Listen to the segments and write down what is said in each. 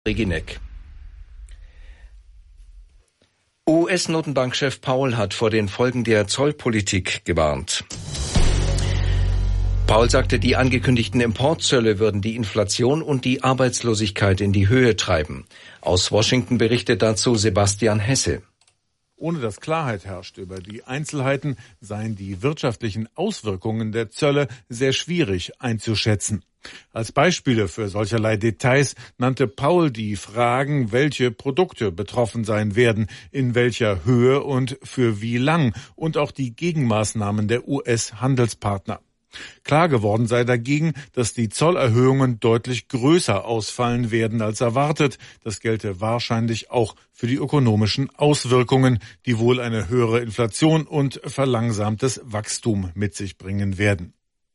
Reginek. US-Notenbankchef Powell hat vor den Folgen der Zollpolitik gewarnt. Powell sagte, die angekündigten Importzölle würden die Inflation und die Arbeitslosigkeit in die Höhe treiben. Aus Washington berichtet dazu Sebastian Hesse. Ohne dass Klarheit herrscht über die Einzelheiten, seien die wirtschaftlichen Auswirkungen der Zölle sehr schwierig einzuschätzen. Als Beispiele für solcherlei Details nannte Powell die Fragen, welche Produkte betroffen sein werden, in welcher Höhe und für wie lang, und auch die Gegenmaßnahmen der US-Handelspartner. Klar geworden sei dagegen, dass die Zollerhöhungen deutlich größer ausfallen werden als erwartet. Das gelte wahrscheinlich auch für die ökonomischen Auswirkungen, die wohl eine höhere Inflation und verlangsamtes Wachstum mit sich bringen werden.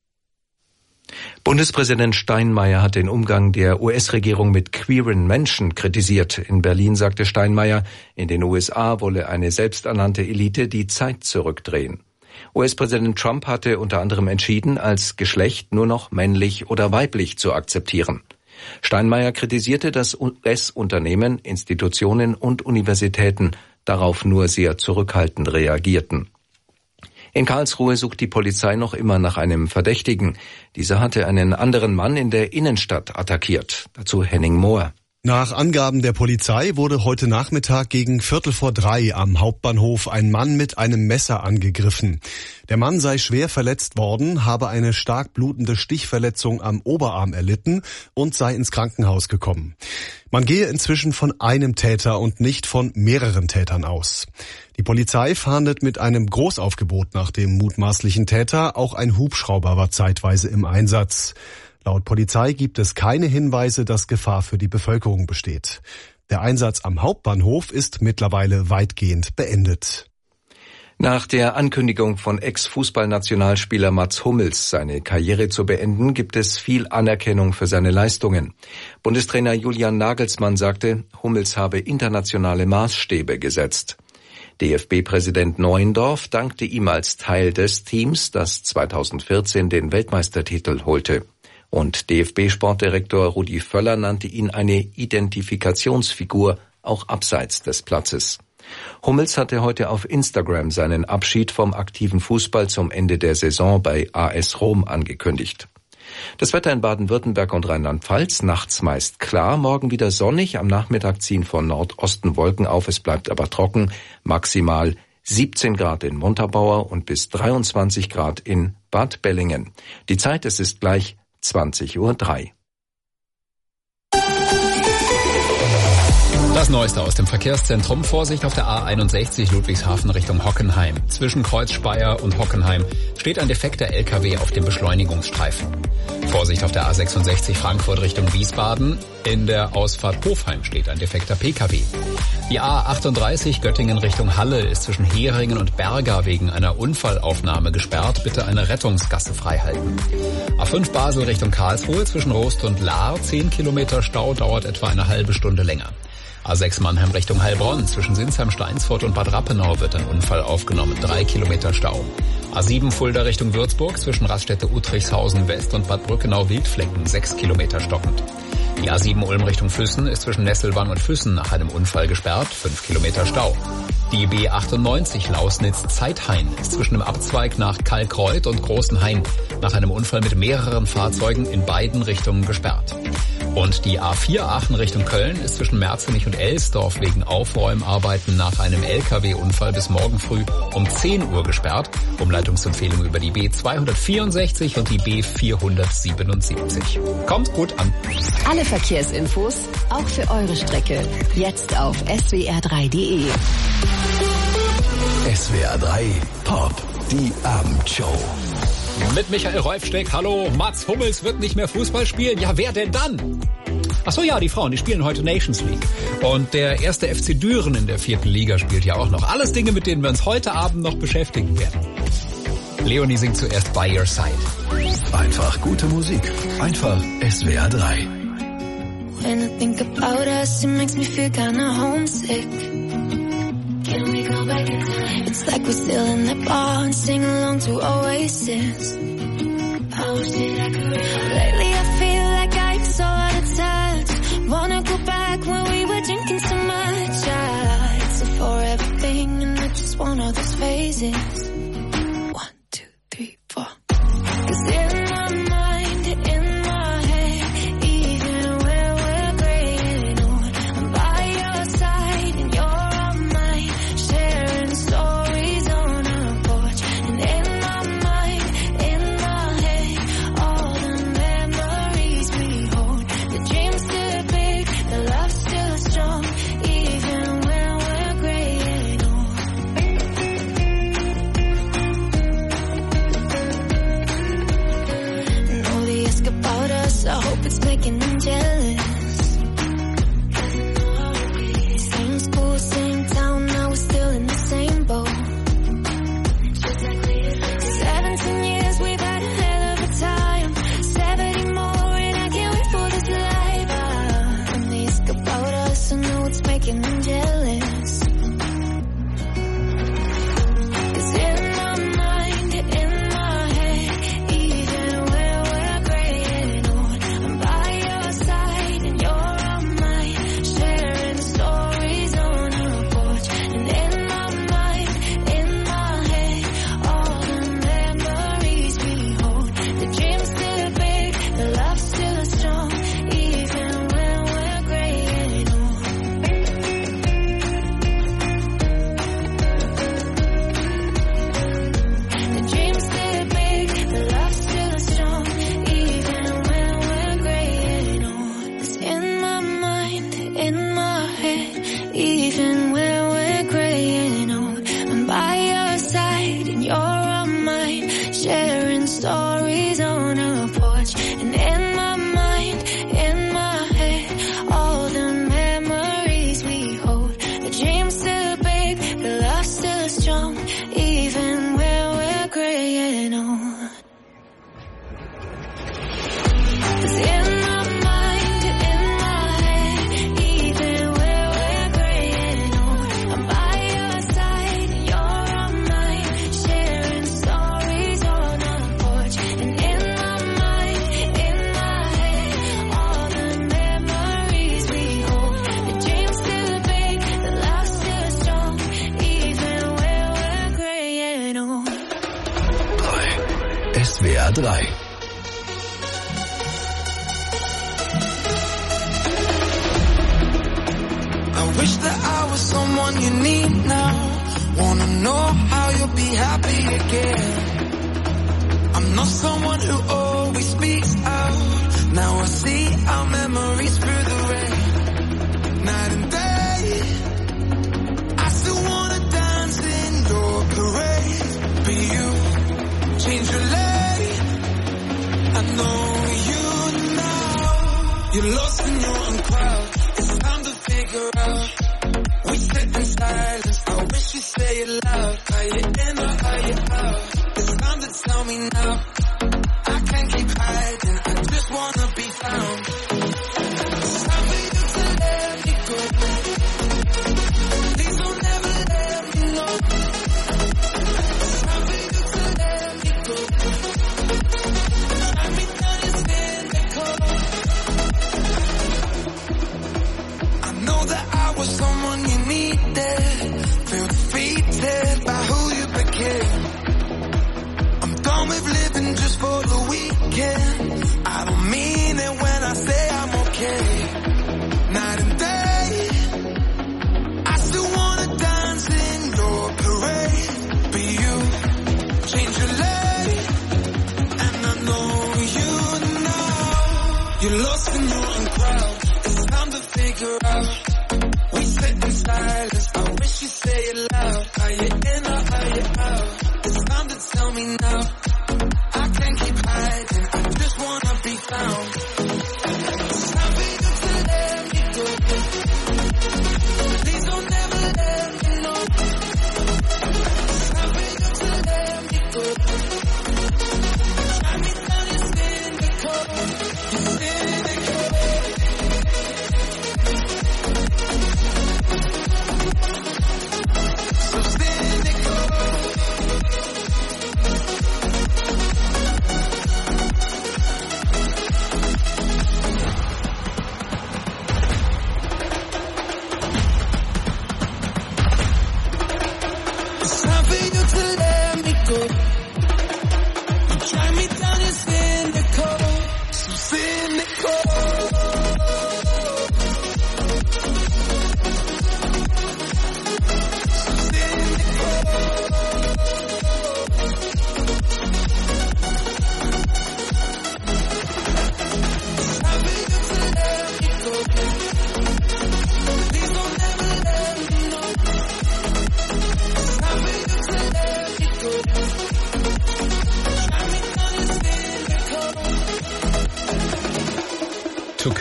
Bundespräsident Steinmeier hat den Umgang der US-Regierung mit queeren Menschen kritisiert. In Berlin sagte Steinmeier, in den USA wolle eine selbsternannte Elite die Zeit zurückdrehen. US-Präsident Trump hatte unter anderem entschieden, als Geschlecht nur noch männlich oder weiblich zu akzeptieren. Steinmeier kritisierte, dass US-Unternehmen, Institutionen und Universitäten darauf nur sehr zurückhaltend reagierten. In Karlsruhe sucht die Polizei noch immer nach einem Verdächtigen. Dieser hatte einen anderen Mann in der Innenstadt attackiert. Dazu Henning Mohr. Nach Angaben der Polizei wurde heute Nachmittag gegen 2:45 am Hauptbahnhof ein Mann mit einem Messer angegriffen. Der Mann sei schwer verletzt worden, habe eine stark blutende Stichverletzung am Oberarm erlitten und sei ins Krankenhaus gekommen. Man gehe inzwischen von einem Täter und nicht von mehreren Tätern aus. Die Polizei fahndet mit einem Großaufgebot nach dem mutmaßlichen Täter. Auch ein Hubschrauber war zeitweise im Einsatz. Laut Polizei gibt es keine Hinweise, dass Gefahr für die Bevölkerung besteht. Der Einsatz am Hauptbahnhof ist mittlerweile weitgehend beendet. Nach der Ankündigung von Ex-Fußballnationalspieler Mats Hummels, seine Karriere zu beenden, gibt es viel Anerkennung für seine Leistungen. Bundestrainer Julian Nagelsmann sagte, Hummels habe internationale Maßstäbe gesetzt. DFB-Präsident Neuendorf dankte ihm als Teil des Teams, das 2014 den Weltmeistertitel holte. Und DFB-Sportdirektor Rudi Völler nannte ihn eine Identifikationsfigur, auch abseits des Platzes. Hummels hatte heute auf Instagram seinen Abschied vom aktiven Fußball zum Ende der Saison bei AS Rom angekündigt. Das Wetter in Baden-Württemberg und Rheinland-Pfalz: nachts meist klar, morgen wieder sonnig, am Nachmittag ziehen von Nordosten Wolken auf, es bleibt aber trocken, maximal 17 Grad in Montabaur und bis 23 Grad in Bad Bellingen. Die Zeit, es ist gleich 20:03 Uhr. Das Neueste aus dem Verkehrszentrum. Vorsicht auf der A61 Ludwigshafen Richtung Hockenheim. Zwischen Kreuzspeyer und Hockenheim steht ein defekter LKW auf dem Beschleunigungsstreifen. Vorsicht auf der A66 Frankfurt Richtung Wiesbaden. In der Ausfahrt Hofheim steht ein defekter PKW. Die A38 Göttingen Richtung Halle ist zwischen Heringen und Berga wegen einer Unfallaufnahme gesperrt. Bitte eine Rettungsgasse freihalten. A5 Basel Richtung Karlsruhe zwischen Rost und Lahr. 10 Kilometer Stau, dauert etwa eine halbe Stunde länger. A6 Mannheim Richtung Heilbronn. Zwischen Sinsheim, Steinsfurt und Bad Rappenau wird ein Unfall aufgenommen. 3 Kilometer Stau. A7 Fulda Richtung Würzburg. Zwischen Raststätte Uttrichshausen West und Bad Brückenau-Wildflecken. 6 Kilometer stockend. Die A7 Ulm Richtung Füssen ist zwischen Nesselwang und Füssen nach einem Unfall gesperrt. 5 Kilometer Stau. Die B98 Lausnitz-Zeithain ist zwischen dem Abzweig nach Kalkreuth und Großenhain nach einem Unfall mit mehreren Fahrzeugen in beiden Richtungen gesperrt. Und die A4 Aachen Richtung Köln ist zwischen Merzenich und Elsdorf wegen Aufräumarbeiten nach einem LKW-Unfall bis morgen früh um 10 Uhr gesperrt. Umleitungsempfehlung über die B264 und die B477. Kommt gut an. Alle Verkehrsinfos, auch für eure Strecke, jetzt auf swr3.de. SWR 3 Pop, die Abendshow. Mit Michael Reufsteck, hallo. Mats Hummels wird nicht mehr Fußball spielen. Ja, wer denn dann? Ach so, ja, die Frauen, die spielen heute Nations League. Und der erste FC Düren in der 4. Liga spielt ja auch noch. Alles Dinge, mit denen wir uns heute Abend noch beschäftigen werden. Leonie singt zuerst By Your Side. Einfach gute Musik. Einfach SWR 3. When I think about us, it makes me feel kinda homesick. Can we go back in time? It's like we're still in that bar and sing along to Oasis. I wish that I could. Lately I feel like I'm so out of touch. Wanna go back phrases. 1, 2, 3, 4. 'Cause in my mind, in my head, even when we're graying old, I'm by your side and you're on mine, sharing stories on our porch. And in my mind, in my head, all the memories we hold. The dream's still big, the love's still strong, even when we're graying old. Nobody ask about us, I hope it's making them jealous. Same school, same town, now we're still in the same boat. 17 years, we've had a hell of a time. 70 more, and I can't wait for this life. When they ask about us, I know it's making them jealous. 'Cause in my mind, in my head, even when we're graying old, I'm by your side and you're on mine, sharing stories on our porch. And in my mind, in my head, all the memories we hold. The dream's still big, the love's still strong, even when we're graying old. The dream's still big, the love's still strong, even when we're graying old. 'Cause in my mind, in my head, even when we're graying old, I'm by your side and you're on mine, sharing stories on our porch. And in my mind, in my head, all the memories we hold. The dream's still big, the love's still strong, even when we're graying old. 'Cause in my mind, in my head, even when we're graying old, I'm by your side and you're on mine, sharing stories on our porch. And in my mind, in my head, all the memories we hold. The dream's still big, the love's still strong, even when we're graying old. SWR 3. I wish that I was someone you need now. Wanna know how you'll be happy again. I'm not someone who always speaks out. Now I see our memories through the rain. Night and day, I still wanna dance in your parade. But you change your lane. I know you now. You're lost in your own crowd. It's time to figure out. We sit in silence. I wish you'd say it loud. Are you in or are you out? It's time to tell me now. I can't keep hiding. I just wanna be found. It's time for you to let me go. Please don't ever let me know. It's time for you to let me go. Drive me down your cynical. I know that I was someone you needed. Feel defeated by who you became. I'm done with living just for the weekend. I don't mean it when I say I'm okay. Night and day, I still wanna dance in your parade. But you change your lane, and I know you now. You're lost in your own crowd. It's time to figure out. We sit in silence. I wish you'd say it loud. Are you in or are you out? It's time to tell me now. I can't keep hiding. I just wanna be found. It's time for you to let me go. Please don't ever let me know. It's time for you to let me go. Drive me down your cynical. You're cynical.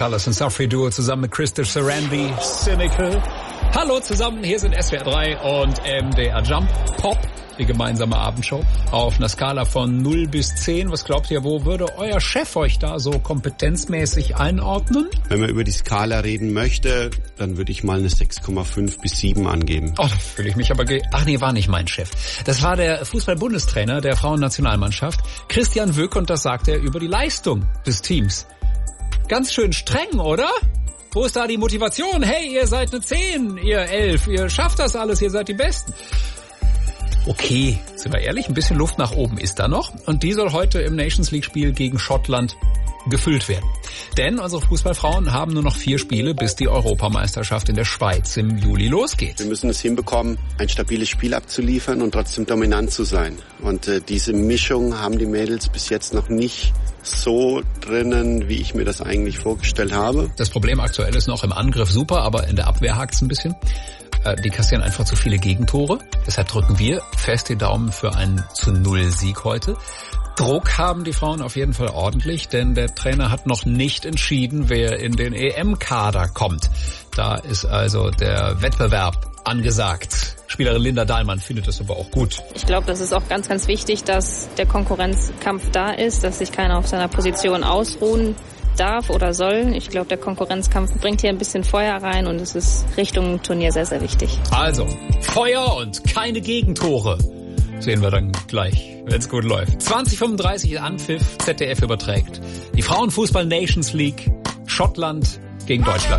Colors und Safri Duo zusammen mit Christoph Sarandi, Cynical. Hallo zusammen, hier sind SWR 3 und MDR Jump Pop, die gemeinsame Abendshow. Auf einer Skala von 0 bis 10, was glaubt ihr, wo würde euer Chef euch da so kompetenzmäßig einordnen? Wenn man über die Skala reden möchte, dann würde ich mal eine 6,5 bis 7 angeben. Oh, da fühle ich mich aber... Ach nee, war nicht mein Chef. Das war der Fußball-Bundestrainer der Frauennationalmannschaft, Christian Wück, und das sagt er über die Leistung des Teams. Ganz schön streng, oder? Wo ist da die Motivation? Hey, ihr seid eine 10, ihr 11, ihr schafft das alles, ihr seid die Besten. Okay, sind wir ehrlich, ein bisschen Luft nach oben ist da noch. Und die soll heute im Nations League-Spiel gegen Schottland gefüllt werden. Denn unsere Fußballfrauen haben nur noch 4 Spiele, bis die Europameisterschaft in der Schweiz im Juli losgeht. Wir müssen es hinbekommen, ein stabiles Spiel abzuliefern und trotzdem dominant zu sein. Und diese Mischung haben die Mädels bis jetzt noch nicht so drinnen, wie ich mir das eigentlich vorgestellt habe. Das Problem aktuell ist noch im Angriff super, aber in der Abwehr hakt's ein bisschen. Die kassieren einfach zu viele Gegentore. Deshalb drücken wir fest die Daumen für einen zu-0-Sieg heute. Druck haben die Frauen auf jeden Fall ordentlich, denn der Trainer hat noch nicht entschieden, wer in den EM-Kader kommt. Da ist also der Wettbewerb angesagt. Spielerin Linda Dahlmann findet das aber auch gut. Ich glaube, das ist auch ganz, ganz wichtig, dass der Konkurrenzkampf da ist, dass sich keiner auf seiner Position ausruhen darf oder soll. Ich glaube, der Konkurrenzkampf bringt hier ein bisschen Feuer rein und es ist Richtung Turnier sehr, sehr wichtig. Also, Feuer und keine Gegentore. Sehen wir dann gleich, wenn es gut läuft. 20:35 Anpfiff, ZDF überträgt. Die Frauenfußball Nations League, Schottland gegen Deutschland.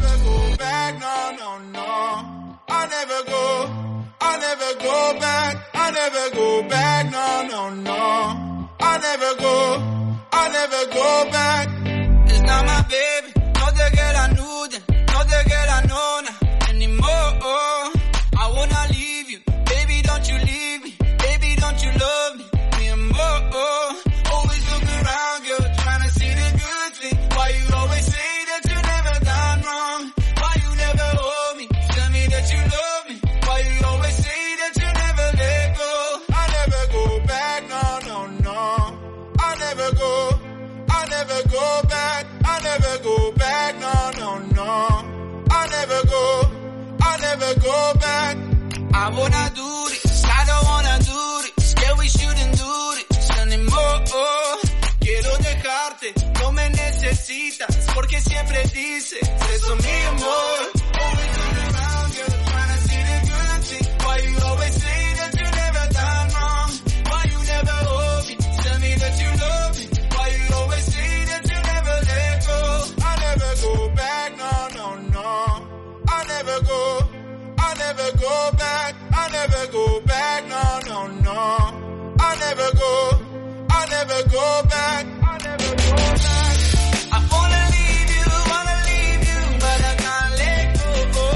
I wanna do this, I don't wanna do this. Yeah, we shouldn't do this anymore. Quiero dejarte, no me necesitas, porque siempre dices eso, mi amor. Always around you, trying to see the good thing. Why you always say that you never done wrong? Why you never hold me? Tell me that you love me. Why you always say that you never let go? I never go back, no, no, no. I never go back. I never go back, no, no, no. I never go back. I never go back. I wanna leave you, but I can't let go.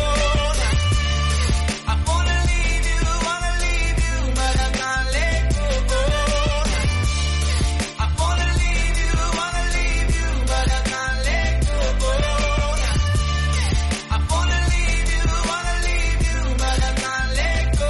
I wanna leave you, but I can't let go. I wanna leave you, but I can't let go. I wanna leave you, but I can't let go.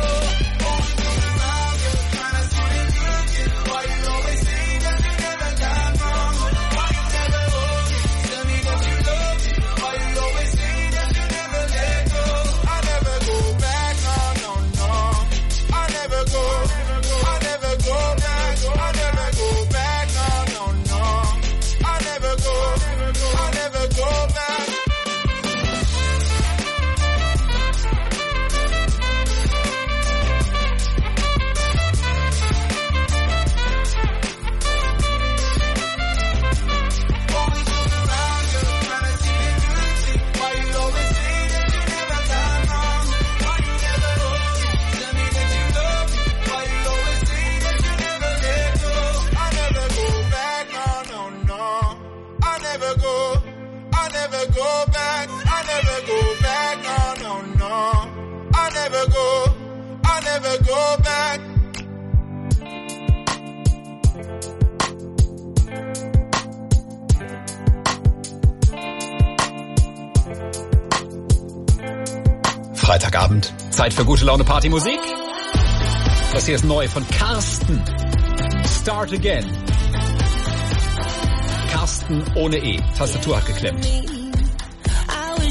Freitagabend, Zeit für gute Laune Partymusik. Das hier ist neu von Carsten. Start Again. Carsten ohne E. Tastatur hat geklemmt.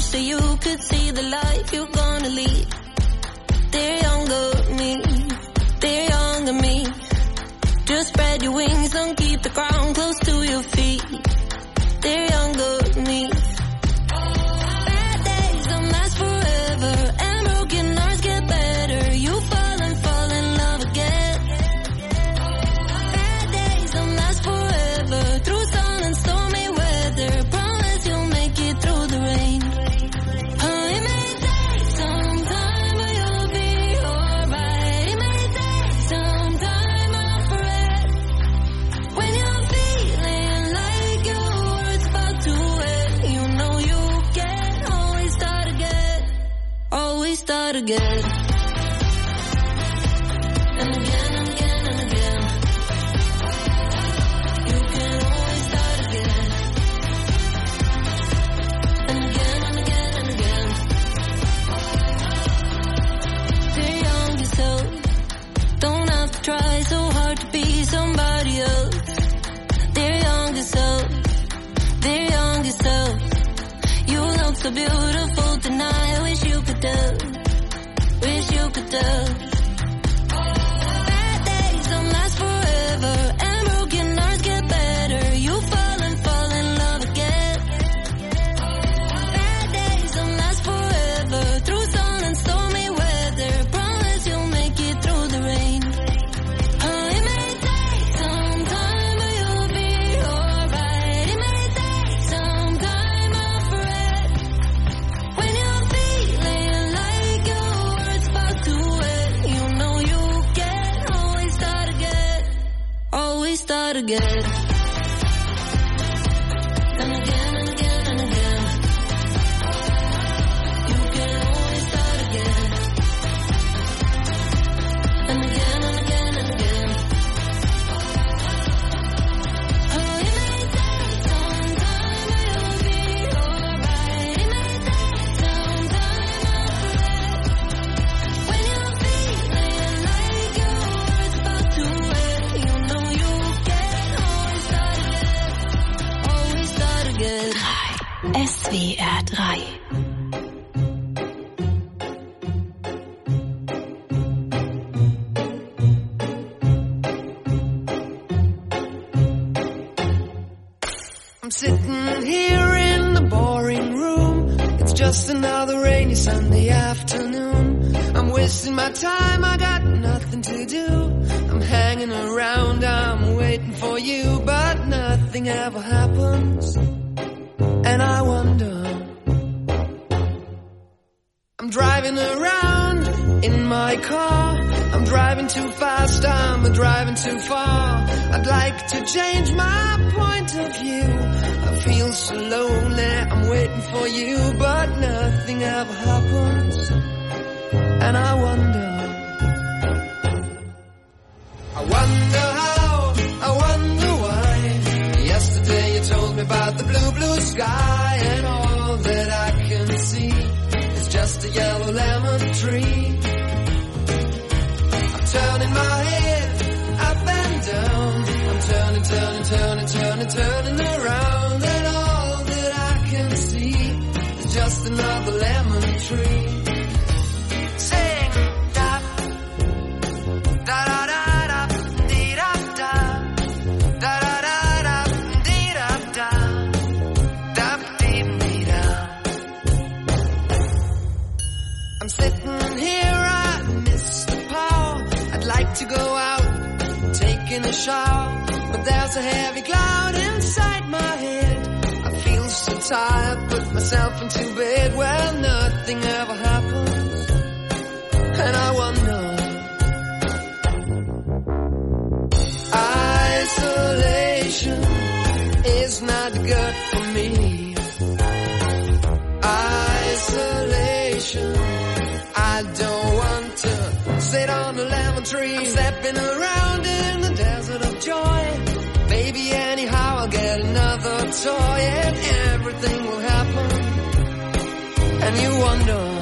so you could see the life you're gonna lead. Dear younger me, dear younger me, just spread your wings and keep the ground close to your feet. Dear younger me. Bad days don't last forever, and broken hearts get better. You fall in love again. Bad days don't last forever, through sun and stormy weather. Promise you'll make it through the rain. It may take some time, but you'll be alright. It may take some time, I'll forget. When you're feeling like your world's about to end, you know you can always start again. Always start again. And again, and again, and again. You can always start again. And again, and again, and again. Dear younger self, don't have to try so hard to be somebody else. Dear younger self, you look so beautiful tonight. I wish you could tell, wish you could tell. Bad days don't last forever, and broken hearts get better. You fall in love again. Bad days don't last forever, through sun and stormy weather. Promise you'll make it through the rain. It may take some time, but you'll be alright. It may take some time, I'll forget. When you're feeling like your world's about to end, you know you can always start again. Always start again. And again, and again, and again. You can always start again. And again, and again, and again. It may take some time, but you'll be alright. It may take some time, I'll forget. When you're feeling like your world's about to end, you know you can always start again. Always start again. SWR 3. I'm sitting here in the boring room. It's just another rainy Sunday afternoon. I'm wasting my time, I got nothing to do. I'm hanging around, I'm waiting for you, but nothing ever happens. And I wonder, I'm driving around in my car. I'm driving too fast, I'm driving too far. I'd like to change my point of view. I feel so lonely, I'm waiting for you, but nothing ever happens. And I wonder how, I wonder why. Yesterday you told me about the blue, blue sky, and all that I can see is just a yellow lemon tree. I'm turning my head up and down. I'm turning around, and all that I can see is just another lemon tree. Sing da da da da da dee da da da da da da dee da da da dee dee da. I'm sitting here, I miss the power. I'd like to go out, taking a shower, but there's a heavy cloud inside my head. I feel so tired, put myself into bed where nothing ever happens. And I wonder, isolation is not good for me. Isolation, I don't want to sit on a lemon tree. I'm stepping around in the desert of joy. Baby, anyhow I'll get another toy, and everything will happen. And you wonder,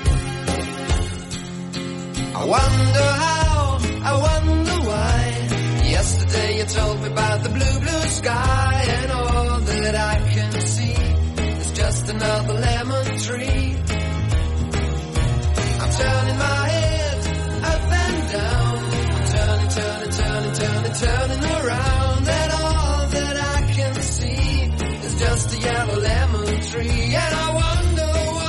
I wonder how, I wonder why. Yesterday you told me about the blue, blue sky, and all that I can see is just another lemon tree. I'm turning my head up and down. I'm turning, turning, turning, turning, turning around. And all that I can see is just a yellow lemon tree. And I wonder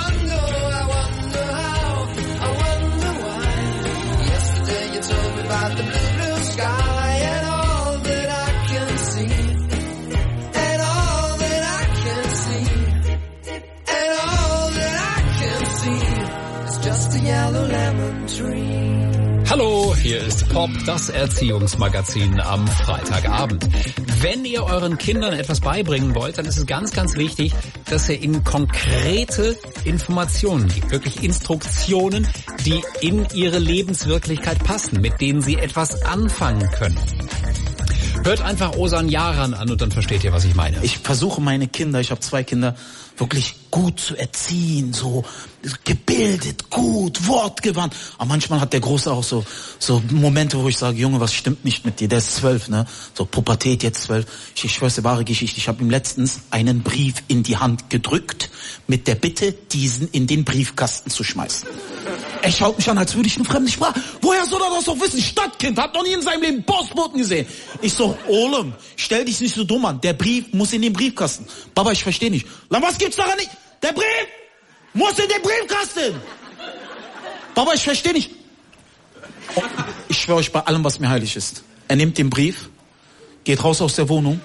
how, I wonder why. Yesterday you told me about the blue, blue sky. And all that I can see, and all that I can see, and all that I can see is just a yellow lemon tree. Hallo, hier ist Pop, das Erziehungsmagazin am Freitagabend. Wenn ihr euren Kindern etwas beibringen wollt, dann ist es ganz, ganz wichtig, dass ihr ihnen konkrete Informationen gibt. Wirklich Instruktionen, die in ihre Lebenswirklichkeit passen, mit denen sie etwas anfangen können. Hört einfach Osan Yaran an und dann versteht ihr, was ich meine. Ich versuche meine Kinder, ich habe 2 Kinder, wirklich gut zu erziehen, so gebildet, gut, wortgewandt. Aber manchmal hat der Große auch so Momente, wo ich sage, Junge, was stimmt nicht mit dir? Der ist 12, ne? So Pubertät, jetzt 12. Ich schwör's dir, wahre Geschichte. Ich habe ihm letztens einen Brief in die Hand gedrückt mit der Bitte, diesen in den Briefkasten zu schmeißen. Er schaut mich an, als würde ich eine fremde Sprache. Woher soll er das doch wissen? Stadtkind, hat noch nie in seinem Leben Postboten gesehen. Ich so, Olem, stell dich nicht so dumm an. Der Brief muss in den Briefkasten. Baba, ich verstehe nicht. Was gibt's daran nicht? Der Brief muss in den Briefkasten. Baba, ich verstehe nicht. Oh, ich schwöre euch bei allem, was mir heilig ist. Er nimmt den Brief, geht raus aus der Wohnung.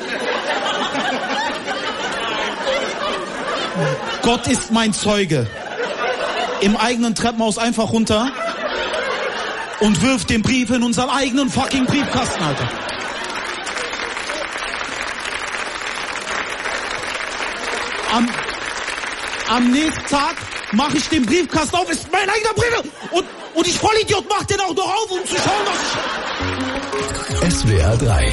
Gott ist mein Zeuge. Im eigenen Treppenhaus einfach runter und wirft den Brief in unseren eigenen fucking Briefkasten, Alter. Am nächsten Tag mache ich den Briefkasten auf, ist mein eigener Brief und ich Vollidiot mach den auch noch auf, um zu schauen, was ich... SWR 3.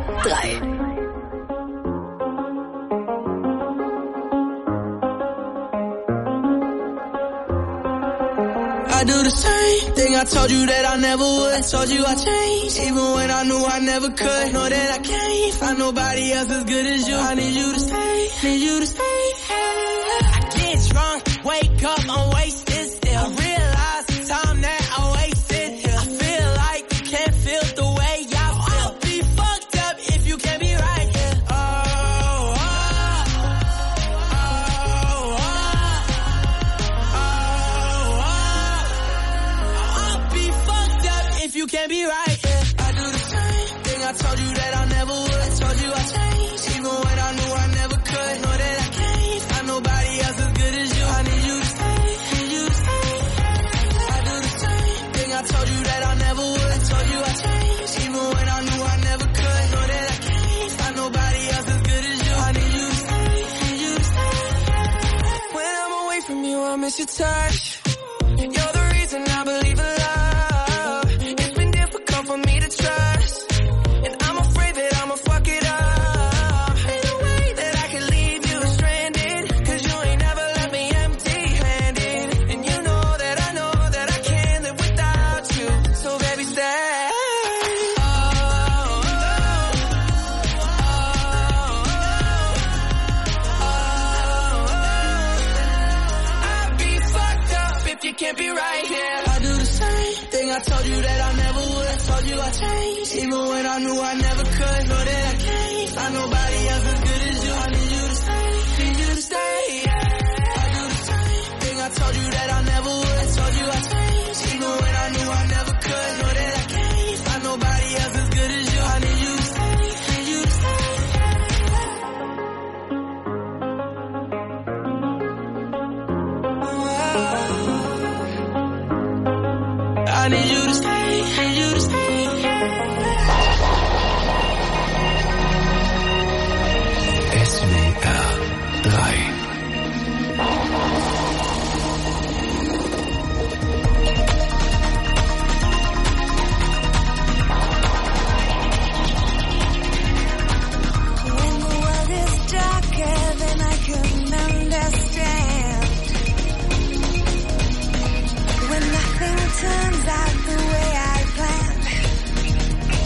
I do the same thing I told you that I never would. I told you I changed, even when I knew I never could. Know that I can't find nobody else as good as you. I need you to stay, need you to stay. I get drunk, wake up, I'm wasted still. I realize the time that I wasted here. I feel like you can't feel the way I feel. I'll be fucked up if you can't be right here. If you can't be right, yeah. I do the same thing I told you that I never would. I told you I changed, even when I knew I never could. Know that I can't find nobody else as good as you. I need you to stay, need you to stay. I do the same thing I told you that I never would. I told you I changed, even when I knew I never could. Know that I can't find nobody else as good as you. I need you to stay, need you to stay. When I'm away from you, I miss your touch. You're the reason I believe in love. For me to trust, and I'm afraid that I'ma fuck it up. Ain't no way that I can leave you stranded, cause you ain't never left me empty-handed. And you know that I can't live without you. So baby, stay. I'd be fucked up if you can't be right here. I do the same thing I told you that I never would. I told you I changed, even when I knew I never could. Know that I can't find nobody else as good as you. I need you to stay, need you to stay. I do the same thing I told you that I never would. I told you I changed, even when I knew I never could. Know that I can't find nobody else as good as you. I need you to stay, need you to stay. I need you to stay, need you to stay. SWR 3. When the world is darker than I can understand, when nothing turns out the way I planned,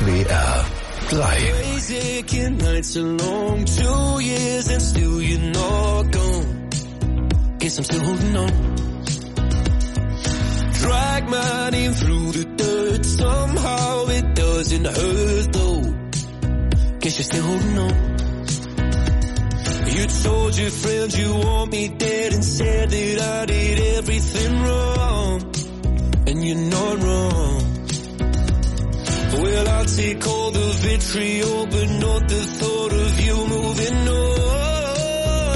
SWR 3. Crazy nights alone, 2 years and still you're not gone. Guess I'm still holding on. Drag my name through the dirt, somehow it doesn't hurt though. Guess you're still holding on. You told your friends you want me dead and said that I did everything wrong. And you're not wrong. Well, I'll take all the vitriol, but not the thought of you moving on.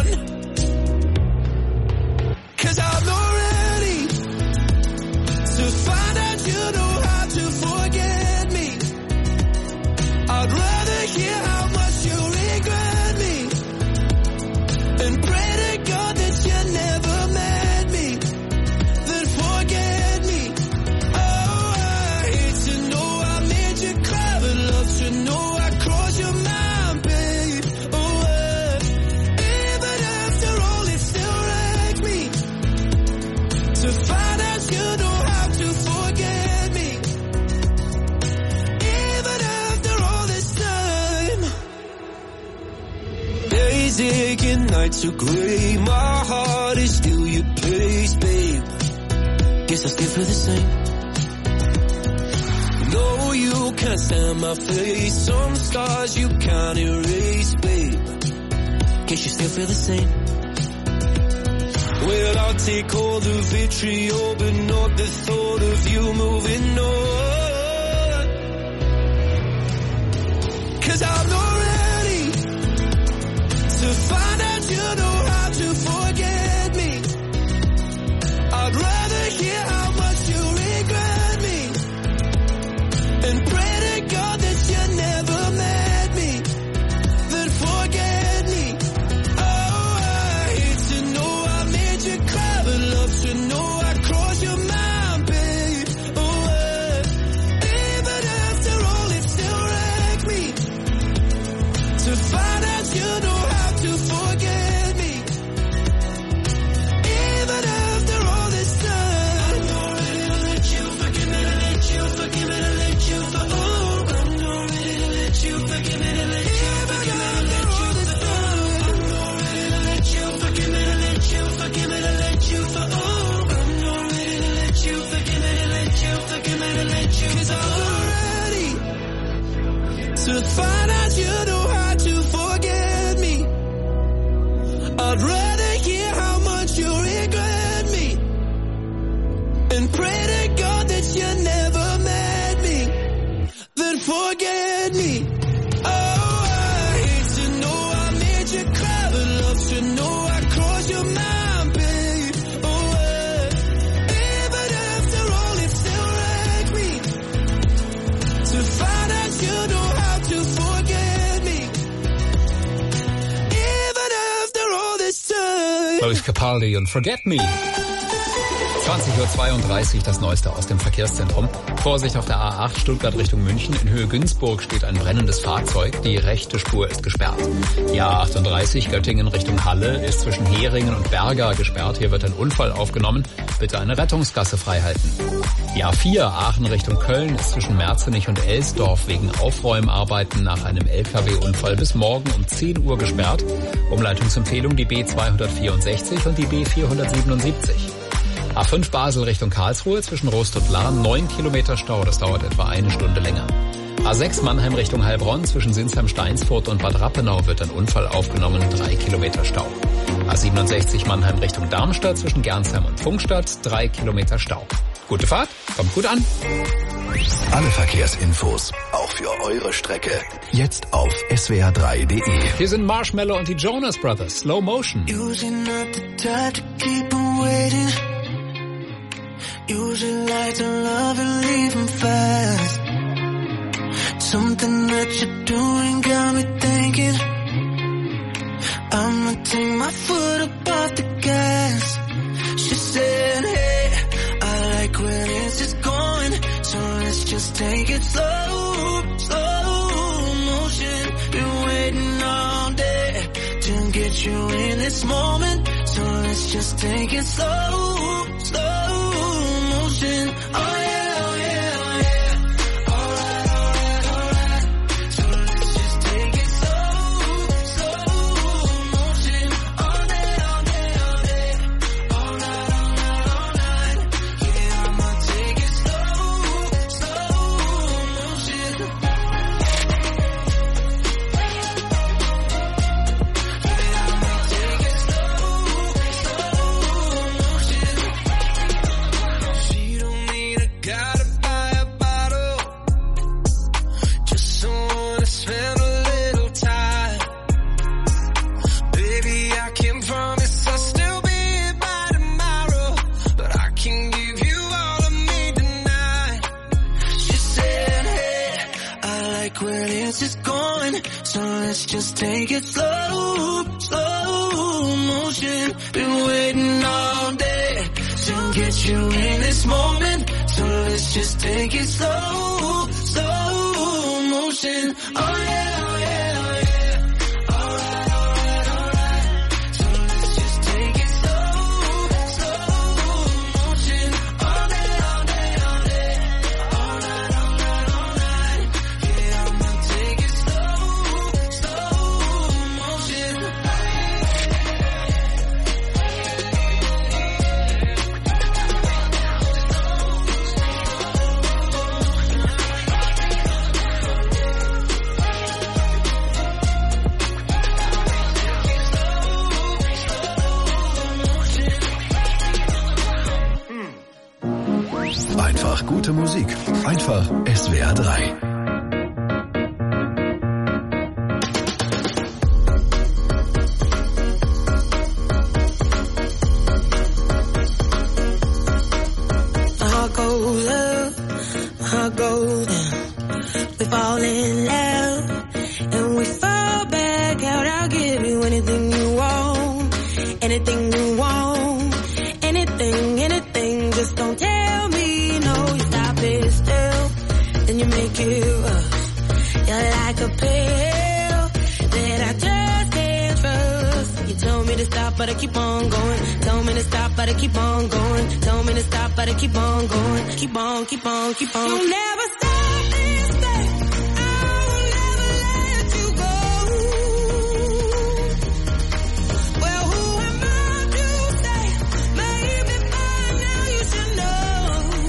'Cause I'm not ready to find out you know how to forget me. I'd rather hear how much you regret me and pray to God that you never met me, then forget me. Oh, I hate to know I made you cry, but love to know I crossed your mind, babe. Oh, even after all, it still wrecks me to find out you know how to forget me. Even after all this time, days aching, nights are gray. My heart is still your place, babe. Guess I still feel the same. No, you can't stand my face. Some scars you can't erase, babe. Guess you still feel the same. Well, I'll take all the vitriol, but not the thought of you moving on. 'Cause I'm not ready to find out you know how to forget me. I'd rather hear how much you regret me and pray to God that you never met me, then forget me. Oh, I hate to know I made you cry, but love to know I crossed your mind, babe. Oh, even after all, it still wrecks me to find out you know how to forget me. Even after all this time, I'm not ready to let you forgive me, to let you forgive me, to let you forgive me. Oh, I'm not ready to let you forgive me, to let you forgive me, to let you forgive me. I'm not ready to let you forgive me, to let you forgive me, to let you forgive me. Oh, I'm not ready to let you forgive me, to let you forgive me, to let you. 'Cause I'm not ready to find out you know how to forget me. I'd rather hear how much you regret me and pray to God that you never met me, then forget me. Oh, I hate to know I made you cry, but love to know I crossed your mind, babe. Oh, even after all, it still wrecks me to find out you know how to forget me. Even after all this time. Louis Capaldi und Forget Me. 20:32 Uhr, das Neueste aus dem Verkehrszentrum. Vorsicht auf der A8 Stuttgart Richtung München. In Höhe Günzburg steht ein brennendes Fahrzeug. Die rechte Spur ist gesperrt. Die A38 Göttingen Richtung Halle ist zwischen Heringen und Berga gesperrt. Hier wird ein Unfall aufgenommen. Bitte eine Rettungsgasse freihalten. Die A4 Aachen Richtung Köln ist zwischen Merzenich und Elsdorf wegen Aufräumarbeiten nach einem LKW-Unfall bis morgen um 10 Uhr gesperrt. Umleitungsempfehlung die B264 und die B477. A5 Basel Richtung Karlsruhe zwischen Rust und Lahn 9 Kilometer Stau, das dauert etwa eine Stunde länger. A6 Mannheim Richtung Heilbronn zwischen Sinsheim-Steinsfurt und Bad Rappenau wird ein Unfall aufgenommen, 3 Kilometer Stau. A67 Mannheim Richtung Darmstadt zwischen Gernsheim und Pfungstadt 3 Kilometer Stau. Gute Fahrt, kommt gut an. Alle Verkehrsinfos, auch für eure Strecke, jetzt auf swr3.de. Hier sind Marshmallow und die Jonas Brothers, Slow Motion. Usually not the type to keep 'em waiting. Usually like to love and leave 'em fast. Something that you're doing got me thinking I'ma take my foot up off the gas. She said, hey, I like when it's just going, so let's just take it slow, slow motion. Been waiting all day to get you in this moment, so let's just take it slow, slow motion. Oh yeah, oh yeah, oh yeah. Alright, alright, alright. where this is going. So let's just take it slow, slow motion. Been waiting all day to get you in this moment. So let's just take it slow, slow motion. Oh yeah, oh yeah, oh yeah. Alright, alright, alright. So let's just take it slow, slow motion. All day, all day, all day. Alright, alright, alright. Yeah, I'ma take it slow, slow motion. Einfach gute Musik. Einfach SWR 3. My heart goes up, my heart goes down. We fall in love and we fall back out. I'll give you anything you want, anything you want, anything, anything. Just don't tell me no. You stop it still, then you make it rush. You're like a pill that I just can't trust. You told me to stop, but I keep on going. Told me to stop, but I keep on going. Told me to stop, but I keep on going. Keep on, keep on, keep on. You'll never stop this thing. I will never let you go. Well, who am I to say? Maybe by now you should know.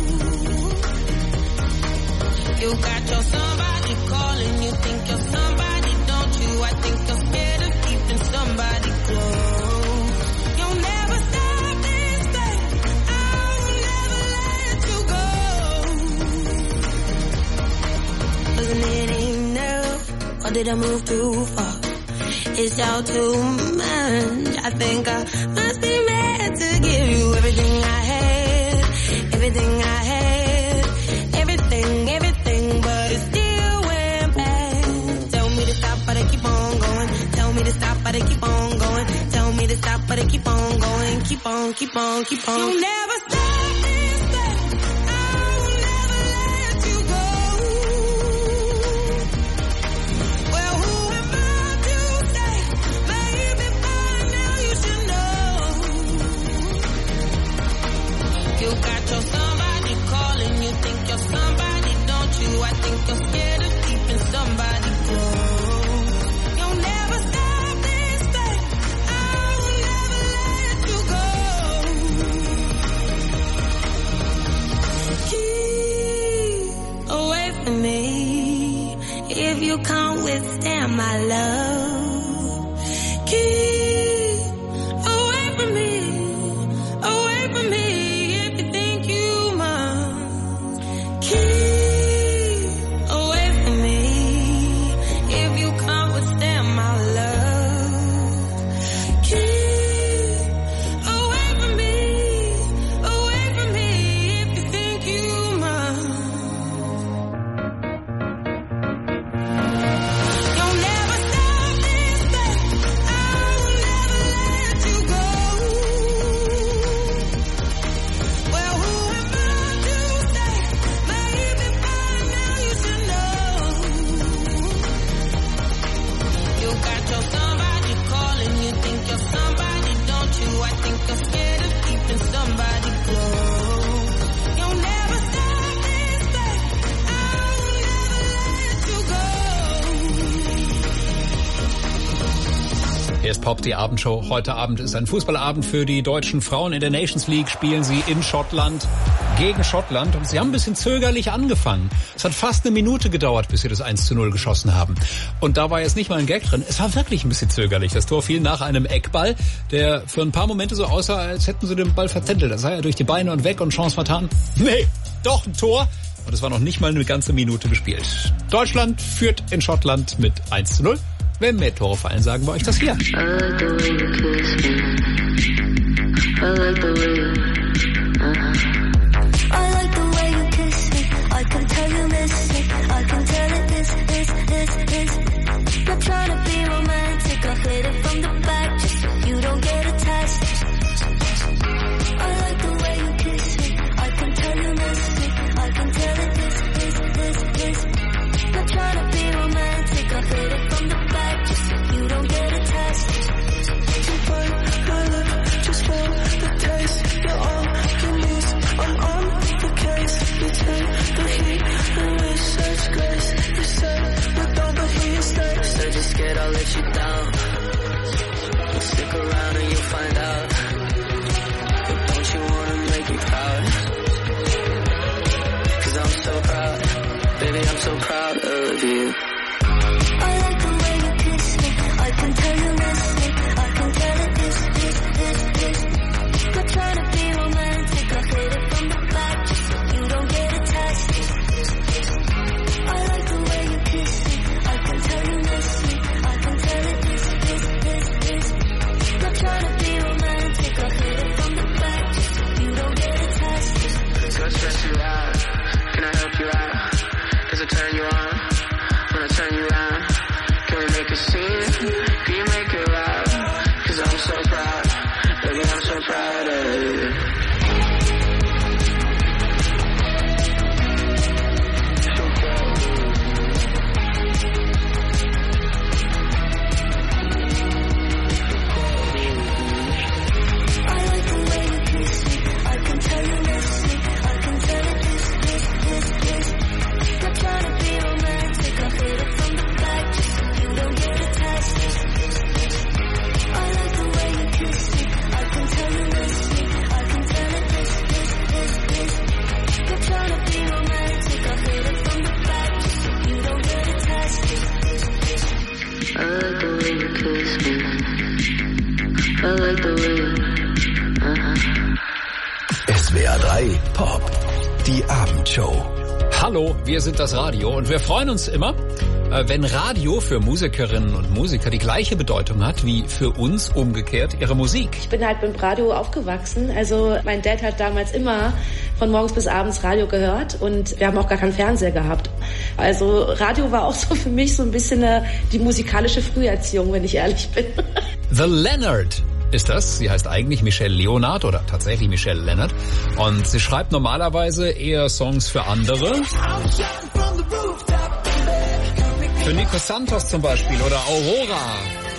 You got your somebody calling. You think you're somebody, don't you? I think you're scared of keeping somebody close. You'll never stop this thing. I will never let you go. 'Cause it ain't enough, or did I move too far? It's all too much. I think I must be meant to give you everything I had, everything I had, everything, everything, but it still went bad. Tell me to stop, but I keep on going. Tell me to stop, but I keep on going. Tell me to stop, but I keep on going. Keep on, keep on, keep on. You'll never stop this thing. I will never let you go. Well, who am I to say? Maybe by now you should know. You got your somebody calling. You think you're somebody, don't you? I think you're scared of keeping somebody close. You'll never stop this thing. I will never let you go. Keep away from me if you can't withstand my love. Keep away from me if you think you must. Keep away from me if you can't withstand my love. Keep away from me if you think you must. You'll never stop this thing. I will never let you go. Well, who am I to say? Maybe by now you should know. You got your somebody calling. You think you're somebody, don't you? I think you're scared of keeping somebody close. You'll never stop this thing. I will never let you go. Hier ist Pop, die Abendshow. Heute Abend ist ein Fußballabend für die deutschen Frauen. In der Nations League spielen sie in Schottland gegen Schottland. Und sie haben ein bisschen zögerlich angefangen. Es hat fast eine Minute gedauert, bis sie das 1:0 geschossen haben. Und da war jetzt nicht mal ein Gag drin. Es war wirklich ein bisschen zögerlich. Das Tor fiel nach einem Eckball, der für ein paar Momente so aussah, als hätten sie den Ball verzettelt. Das sah ja durch die Beine und weg und Chance vertan. Nee, doch ein Tor. Und es war noch nicht mal eine ganze Minute gespielt. Deutschland führt in Schottland mit 1:0. Wenn mehr Tore fallen, sagen wir euch das hier. I like the way you kiss me. I like the way you, I like the way you kiss me. I can tell you miss me. I can tell it this Not trying to be romantic, I'll hit it from the back just so you don't get attached. I like the way you kiss me, I can tell you miss me, I can tell it this. Not trying to be romantic, I'll hit it from the back just so you don't get attached. You bite my lip just for the taste, you're all you need, I'm on the case. You take the heat, and with such grace, you say with all the heat stays. So just scared I'll let you down. Stick around and you'll find out. But don't you wanna make me proud? 'Cause I'm so proud, baby, I'm so proud of you. I like the way you kiss me, I can tell you miss me, I can tell it this. Not trying to be romantic, I'll hit it from the back just so you don't get attached. I like the way you kiss me, I can tell you miss me, I can tell it this. Not trying to be romantic, I'll hit it from the back just so you don't get attached. So I stress you out, can I help you out? Does it turn you on when I turn you around? Can we make a scene? Can you make it loud? 'Cause I'm so proud, baby, I'm so proud of you. I like the way you kiss me, I can tell you miss me, I can tell it this. Not trying to be romantic, I'll hit it from the back just so you don't get attached. I like the way you kiss me, I can tell you miss me, I can tell it this. Not trying to be romantic, I'll hit it from the back just so you don't get attached. I like the way you kiss me. I like the way. SWR 3 Pop, die Abendshow. Hallo, wir sind das Radio und wir freuen uns immer, wenn Radio für Musikerinnen und Musiker die gleiche Bedeutung hat wie für uns umgekehrt ihre Musik. Ich bin halt mit Radio aufgewachsen. Also mein Dad hat damals immer von morgens bis abends Radio gehört und wir haben auch gar keinen Fernseher gehabt. Also Radio war auch so für mich so ein bisschen die musikalische Früherziehung, wenn ich ehrlich bin. The Leonard ist das. Sie heißt eigentlich Michelle Leonard oder tatsächlich Michelle Leonard. Und sie schreibt normalerweise eher Songs für andere. Für Nico Santos zum Beispiel oder Aurora.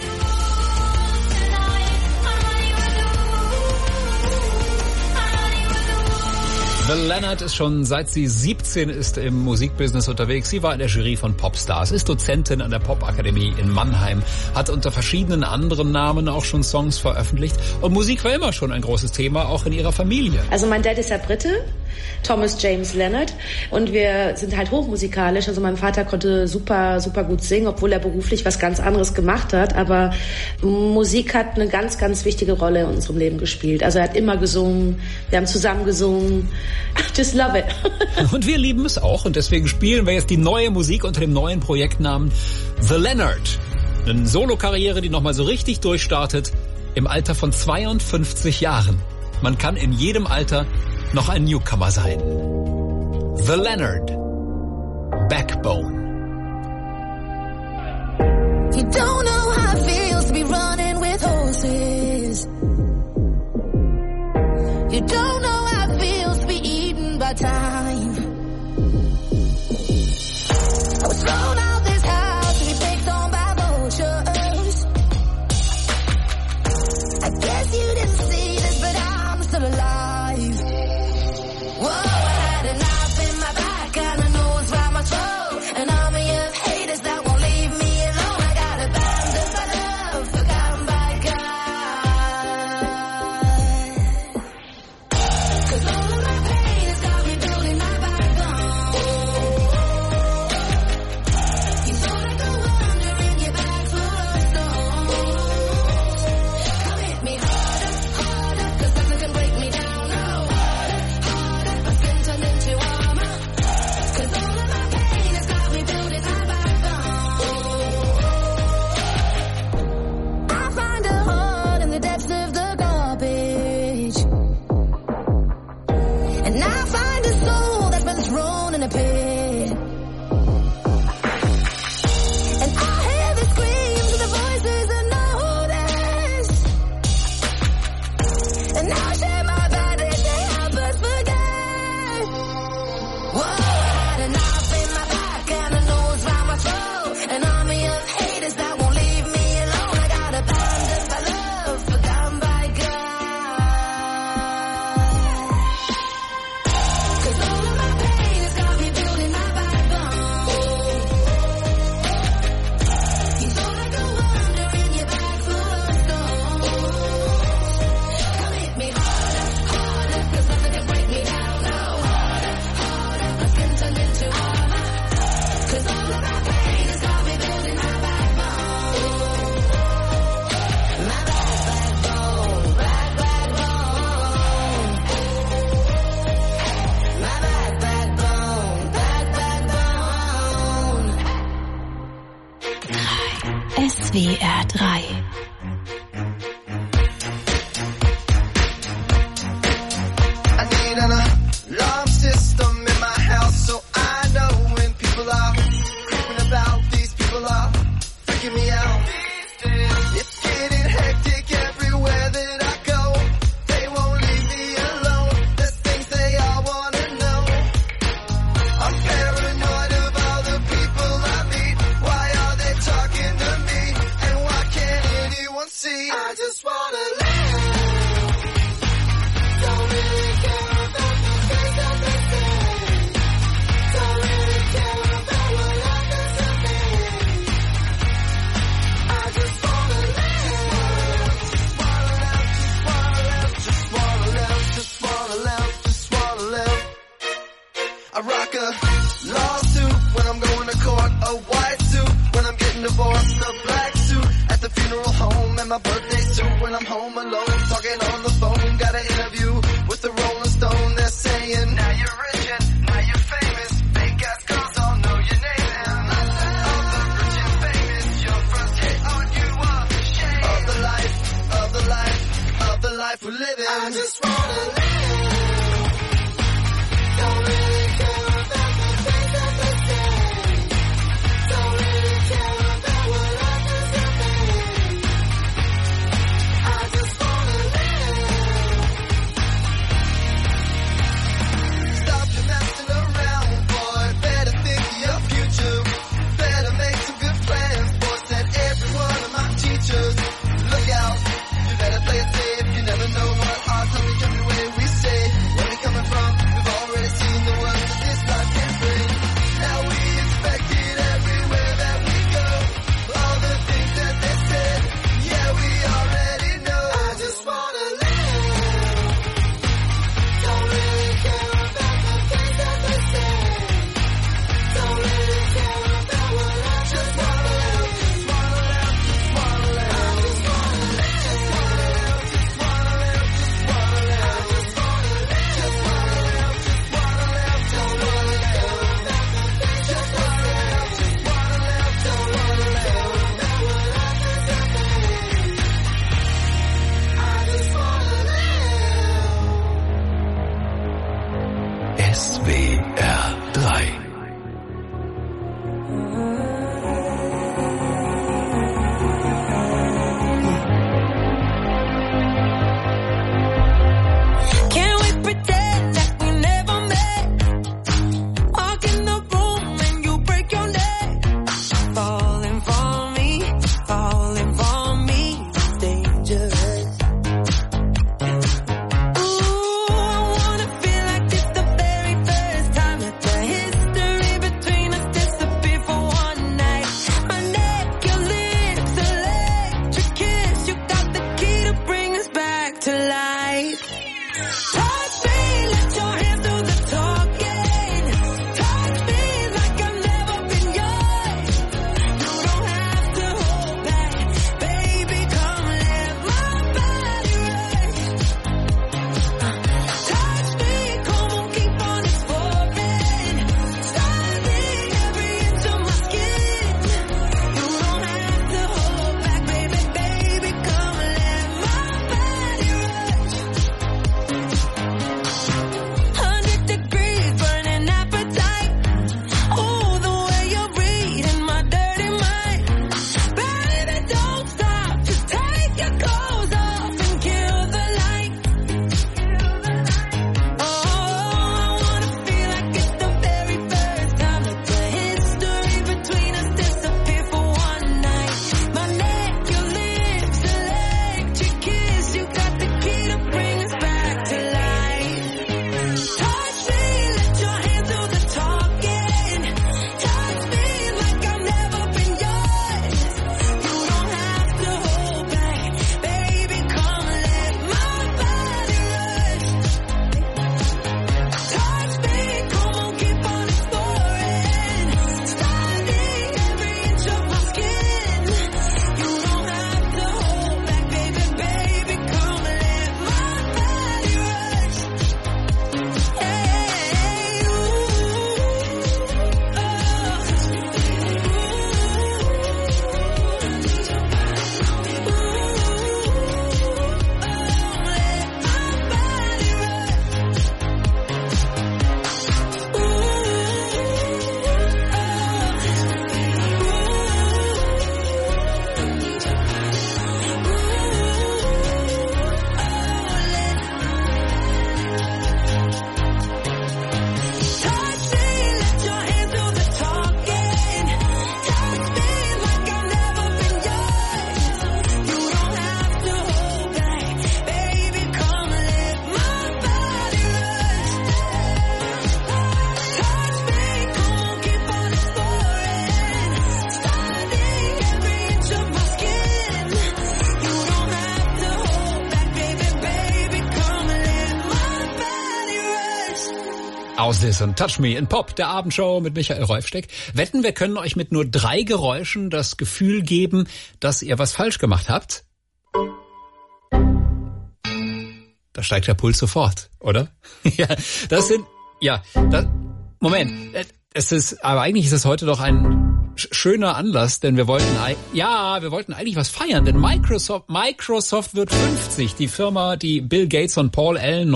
The Leonard ist schon seit sie 17 ist im Musikbusiness unterwegs. Sie war in der Jury von Popstars, ist Dozentin an der Popakademie in Mannheim, hat unter verschiedenen anderen Namen auch schon Songs veröffentlicht. Und Musik war immer schon ein großes Thema, auch in ihrer Familie. Also mein Dad ist ja Brite, Thomas James Leonard. Und wir sind halt hochmusikalisch. Also mein Vater konnte super, super gut singen, obwohl er beruflich was ganz anderes gemacht hat. Aber Musik hat eine ganz, ganz wichtige Rolle in unserem Leben gespielt. Also er hat immer gesungen, wir haben zusammen gesungen. Just love it. Und wir lieben es auch und deswegen spielen wir jetzt die neue Musik unter dem neuen Projektnamen The Leonard. Eine Solokarriere, die nochmal so richtig durchstartet im Alter von 52 Jahren. Man kann in jedem Alter noch ein Newcomer sein. The Leonard. Backbone. You don't know how it feels to be running with horses. You don't know how it feels to be eaten by time. I was thrown out this house to be picked on by vultures. I guess you didn't see this, but I'm still alive. Whoa, I had a knife in my back and a nose round my throat, and SWR 3. I need an alarm system in my house so I know when people are creeping about. These people are freaking me out. It's getting hectic everywhere that I go. They won't leave me alone. There's things they all want to know. I'm paranoid of all the people I meet. Why are they talking to me? And why can't anyone see? I just want to live. Don't really care about the things that they say. Don't really care about what happens to me. I just want to live. Just want to live. Just want to live. Just want to live. I rock a lawsuit when I'm going to court, a white suit when I'm getting divorced, a black suit at the funeral home, and my birthday suit when I'm home alone, talking on the phone. Got an interview with the Rolling Stone. They're saying, now you're rich and now you're famous. Fake ass girls all know your name. And all the rich and famous, your first hit on you are shame of the life, of the life, of the life we're living. I just wanna live. Don't really care about the things that they say. Don't really care about what happens to me. I just wanna live. Stop your messing around, boy. Better think of your future. Better make some good plans, boy. Said every one of my teachers. Look out, you better play it safe. You never know what hard times come your way. Mouses und Touch Me in Pop, der Abendshow mit Michael Reufsteck. Wetten, wir können euch mit nur 3 Geräuschen das Gefühl geben, dass ihr was falsch gemacht habt. Da steigt der Puls sofort, oder? Ja, das sind, Moment, aber eigentlich ist es heute doch ein schöner Anlass, denn wir wollten eigentlich was feiern, denn Microsoft wird 50, die Firma, die Bill Gates und Paul Allen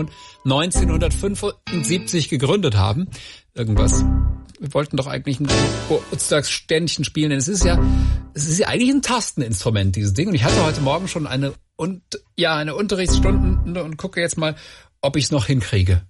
1975 gegründet haben. Wir wollten doch eigentlich ein Geburtstagsständchen spielen, denn es ist ja eigentlich ein Tasteninstrument, dieses Ding. Und ich hatte heute Morgen schon eine Unterrichtsstunde und gucke jetzt mal, ob ich es noch hinkriege.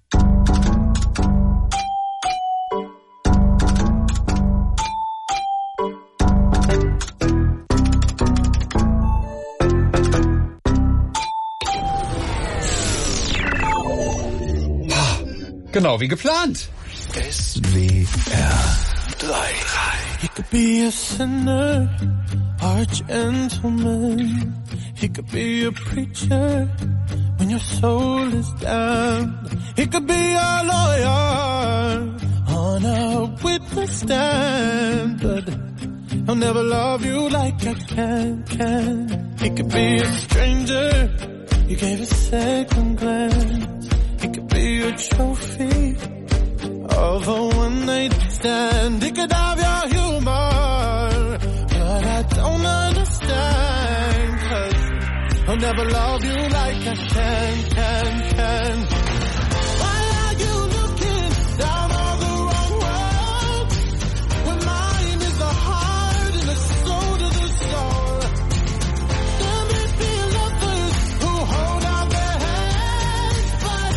Genau, wie geplant. SWR 3. He could be a sinner or a gentleman. He could be a preacher when your soul is down. He could be a lawyer on a witness stand, but he'll never love you like I can. He could be a stranger you gave a second glance. He could be a trophy of a one-night stand. He could have your humor, but I don't understand, 'cause he'll never love you like I can. Why are you looking down on the wrong world, when mine is the heart and the soul to the soul? There may be lovers who hold out their hands, but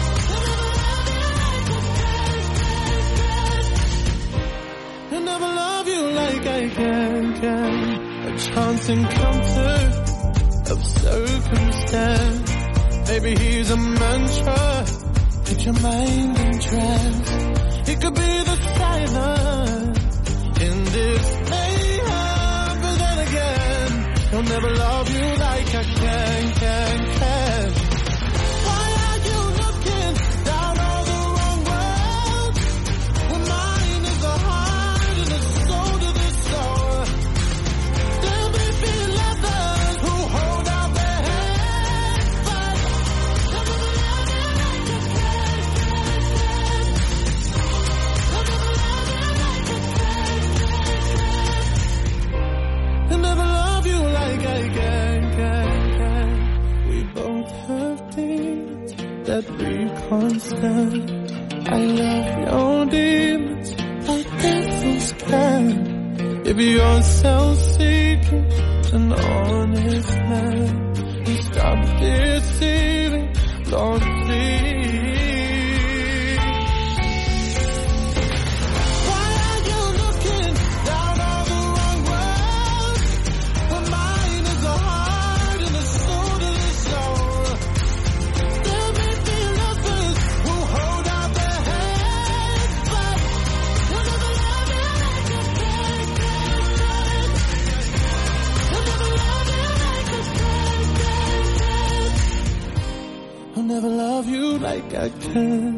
they'll never love you like I can. A chance encounter of circumstance. Maybe he's a mantra, put your mind in trance. He could be the silence in this mayhem, but then again, he'll never love you like I can. Why are you looking down on the wrong world, when mine is the heart and the soul to the soul? There may be lovers who hold out their hands, but they'll never love you like I can. They'll never love you like I can. We both have demons that we can't stand. I love your demons like devils can. If you're self-seeking, an honest man, you stop deceiving, Lord, please. Why are you looking down on the wrong world, when mine is the heart and the soul to the soul? There may be lovers who hold out their hands, but they'll never love you like I can. They'll never love you like I can. I'll never love you like I can.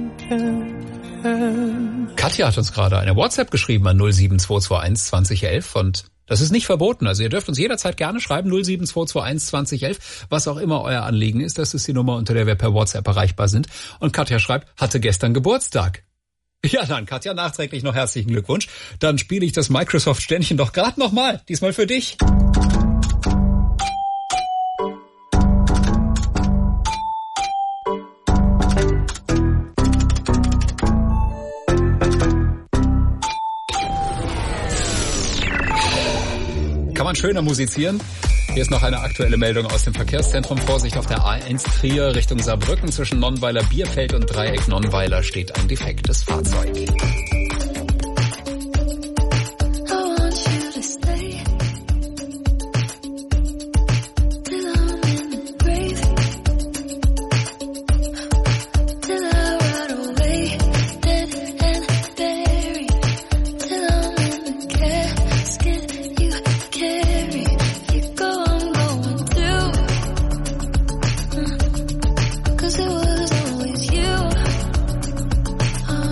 Katja hat uns gerade eine WhatsApp geschrieben an 07221 2011 und das ist nicht verboten. Also ihr dürft uns jederzeit gerne schreiben, 07221 2011, was auch immer euer Anliegen ist. Das ist die Nummer, unter der wir per WhatsApp erreichbar sind. Und Katja schreibt, hatte gestern Geburtstag. Ja, dann Katja, nachträglich noch herzlichen Glückwunsch. Dann spiele ich das Microsoft-Ständchen doch gerade nochmal, diesmal für dich. Kann man schöner musizieren? Hier ist noch eine aktuelle Meldung aus dem Verkehrszentrum. Vorsicht auf der A1 Trier Richtung Saarbrücken. Zwischen Nonnweiler Bierfeld und Dreieck Nonnweiler steht ein defektes Fahrzeug. Cause it was always you.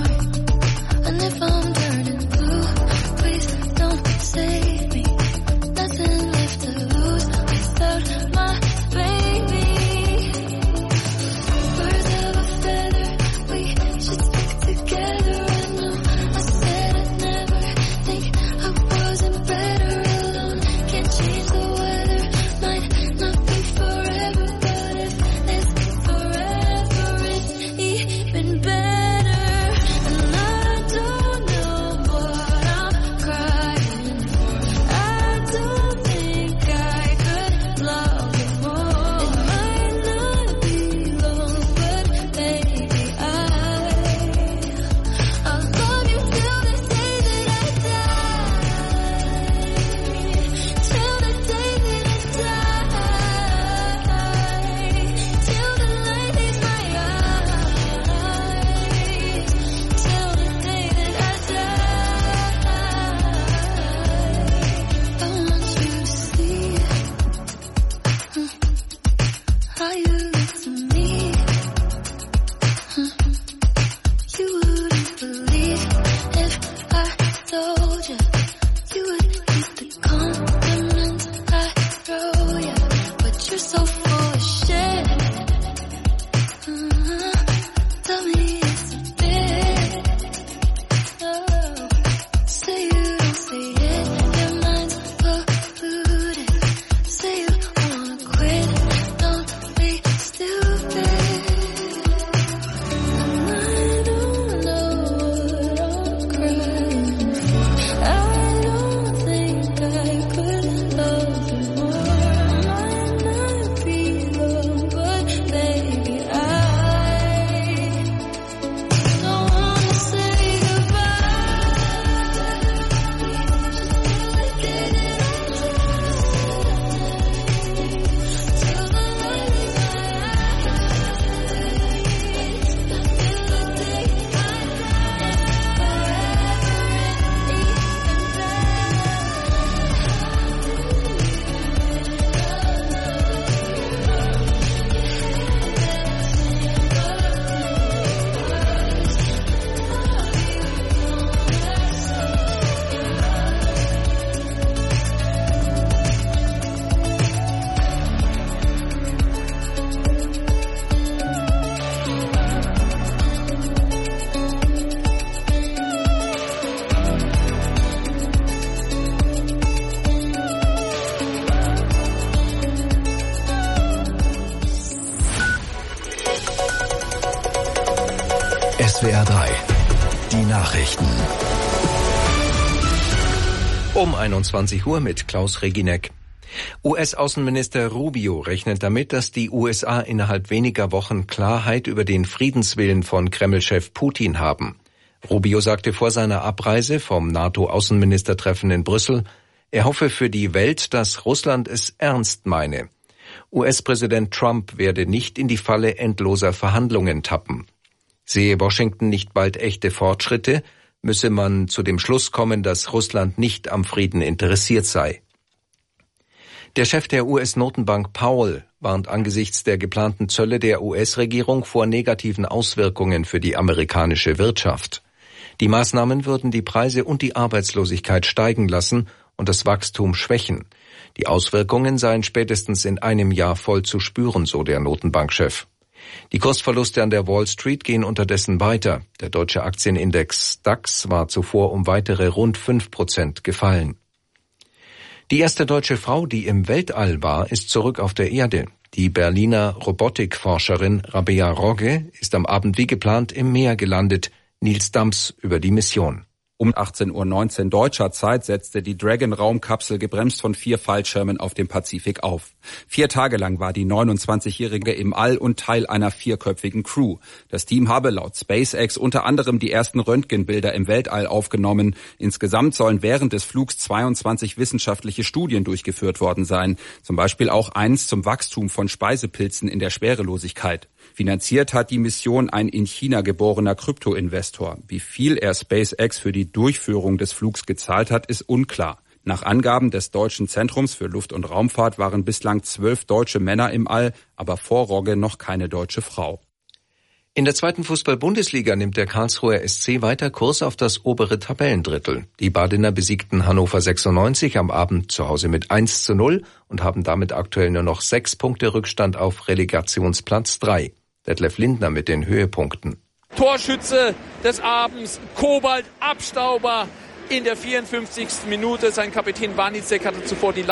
SWR 3, die Nachrichten. Um 21 Uhr mit Klaus Regineck. US-Außenminister Rubio rechnet damit, dass die USA innerhalb weniger Wochen Klarheit über den Friedenswillen von Kreml-Chef Putin haben. Rubio sagte vor seiner Abreise vom NATO-Außenministertreffen in Brüssel, er hoffe für die Welt, dass Russland es ernst meine. US-Präsident Trump werde nicht in die Falle endloser Verhandlungen tappen. Sehe Washington nicht bald echte Fortschritte, müsse man zu dem Schluss kommen, dass Russland nicht am Frieden interessiert sei. Der Chef der US-Notenbank Powell warnt angesichts der geplanten Zölle der US-Regierung vor negativen Auswirkungen für die amerikanische Wirtschaft. Die Maßnahmen würden die Preise und die Arbeitslosigkeit steigen lassen und das Wachstum schwächen. Die Auswirkungen seien spätestens in einem Jahr voll zu spüren, so der Notenbankchef. Die Kursverluste an der Wall Street gehen unterdessen weiter. Der deutsche Aktienindex DAX war zuvor um weitere rund 5% gefallen. Die erste deutsche Frau, die im Weltall war, ist zurück auf der Erde. Die Berliner Robotikforscherin Rabea Rogge ist am Abend wie geplant im Meer gelandet. Nils Dams über die Mission. Um 18:19 Uhr deutscher Zeit setzte die Dragon-Raumkapsel gebremst von 4 Fallschirmen auf dem Pazifik auf. 4 Tage lang war die 29-Jährige im All und Teil einer 4-köpfigen Crew. Das Team habe laut SpaceX unter anderem die ersten Röntgenbilder im Weltall aufgenommen. Insgesamt sollen während des Flugs 22 wissenschaftliche Studien durchgeführt worden sein. Zum Beispiel auch eins zum Wachstum von Speisepilzen in der Schwerelosigkeit. Finanziert hat die Mission ein in China geborener Kryptoinvestor. Wie viel er SpaceX für die Durchführung des Flugs gezahlt hat, ist unklar. Nach Angaben des Deutschen Zentrums für Luft- und Raumfahrt waren bislang 12 deutsche Männer im All, aber vor Rogge noch keine deutsche Frau. In der 2. Fußball-Bundesliga nimmt der Karlsruher SC weiter Kurs auf das obere Tabellendrittel. Die Badener besiegten Hannover 96 am Abend zu Hause mit 1:0 und haben damit aktuell nur noch 6 Punkte Rückstand auf Relegationsplatz 3. Detlef Lindner mit den Höhepunkten. Torschütze des Abends, Kobalt, Abstauber in der 54. Minute. Sein Kapitän Wanicek hatte zuvor die